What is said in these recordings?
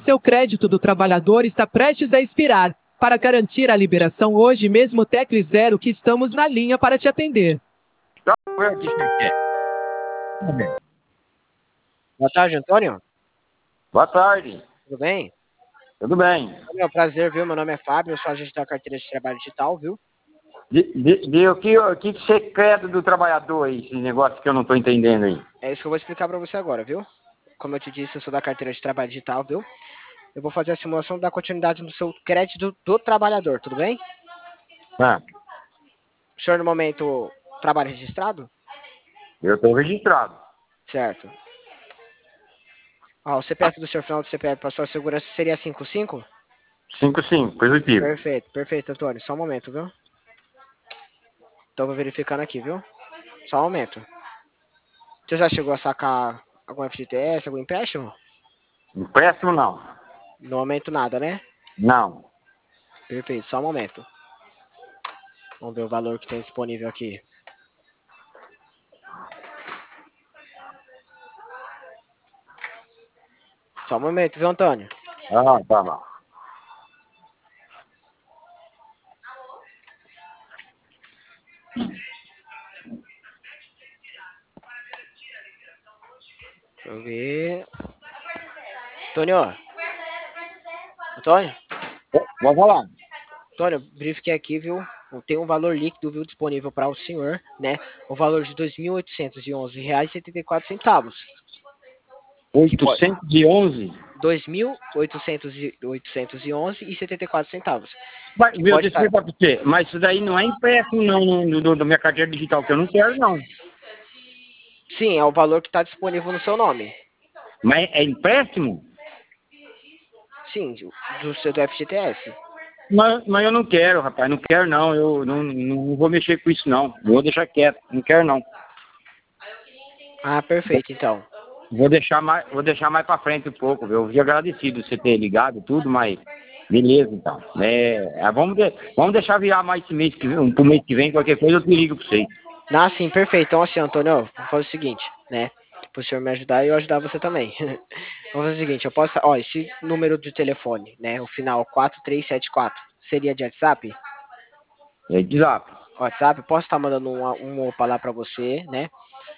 seu crédito do trabalhador está prestes a expirar. Para garantir a liberação hoje mesmo, tecle 0 que estamos na linha para te atender. Boa tarde, Antônio. Boa tarde. Tudo bem? Tudo bem. É um prazer, viu? Meu nome é Fábio, eu sou agente da carteira de trabalho digital, viu? O que você quer do trabalhador aí, esse negócio que eu não estou entendendo aí? É isso que eu vou explicar para você agora, viu? Como eu te disse, eu sou da carteira de trabalho digital, viu? Eu vou fazer a simulação da continuidade do seu crédito do trabalhador, tudo bem? Ah, O senhor, no momento, trabalha registrado? eu estou registrado. Certo. O CPF do senhor, final do CPF para sua segurança seria 55? 55, positivo. Perfeito, Antônio. Só um momento, viu? Tô verificando aqui, viu? Só um momento. Você já chegou a sacar algum FGTS, algum empréstimo? Empréstimo não. No momento nada, né? Não. Perfeito, só um momento. Vamos ver o valor que tem disponível aqui. Só um momento, viu, Antônio? Ah, tá bom. Deixa eu ver. Antônio? Vou falar. Antônio, verifiquei aqui, viu? Tem um valor líquido, viu, disponível para o senhor, né? O valor de R$ 2.811,74. 811? R$ 2.811,74. Mas, Que meu, pode deixa eu estar. explicar pra você. Mas isso daí não é empréstimo não, da minha carteira digital, que eu não quero não. Sim, é o valor que está disponível no seu nome. Mas é empréstimo? Sim, do seu do FGTS. Mas eu não quero, rapaz. Não quero não. Eu não vou mexer com isso não. Vou deixar quieto. Não quero não. Ah, perfeito, então. Vou deixar mais pra frente um pouco, viu? Eu fui agradecido você ter ligado tudo, mas beleza, então. Vamos deixar virar mais esse mês que vem, pro mês que vem, qualquer coisa eu te ligo pra você. Ah, sim, perfeito. Então, assim, Antônio, vou fazer o seguinte, né? Para o senhor me ajudar e eu ajudar você também. Vamos fazer o seguinte, eu posso. Ó, esse número de telefone, né? O final 4374, seria de WhatsApp? É de zap. WhatsApp, eu posso estar mandando um opa lá para você, né?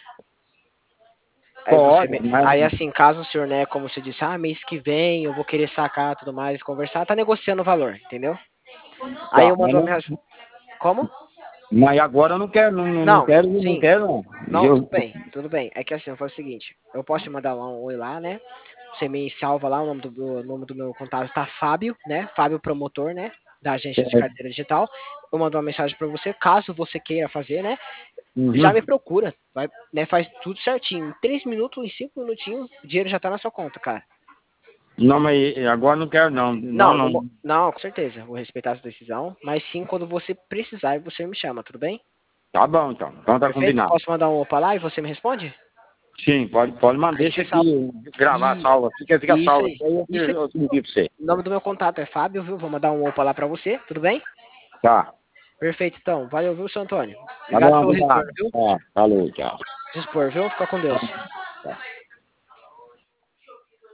Pode, mas Aí, assim, caso o senhor, né, como você disse, mês que vem eu vou querer sacar tudo mais, conversar, tá negociando o valor, entendeu? Aí tá, eu mando uma mensagem. Como? mas agora eu não quero, não Não, quero, não sim. quero não. Não, tudo bem, tudo bem. É que assim, eu faço o seguinte, eu posso te mandar um oi lá, né? Você me salva lá, o nome do meu contato tá Fábio, né? Fábio Promotor, né? Da agência de carteira digital. Eu mando uma mensagem para você, caso você queira fazer, né? Já me Uhum. procura, vai, né? Faz tudo certinho. Em 3 minutos, em 5 minutinhos, o dinheiro já tá na sua conta, cara. Não, mas agora não quero não. Não, Não, não. não, com certeza. Vou respeitar a sua decisão, mas sim quando você precisar, você me chama, tudo bem? Tá bom, então. Então tá Perfeito? combinado. Posso mandar um opa lá e você me responde? Sim, pode mandar. Aí Deixa você salva. aqui gravar a salva. Fica Isso salva aí. aqui, aí Isso aí. eu envio pra você. O nome do meu contato é Fábio, viu? Vou mandar um opa lá pra você, tudo bem? Tá. Perfeito, então. Valeu, viu, seu Antônio? Tá Obrigado bom, pelo retorno, obrigado. viu? Falou, tchau. Dispor, viu? Fica com Deus. Tá.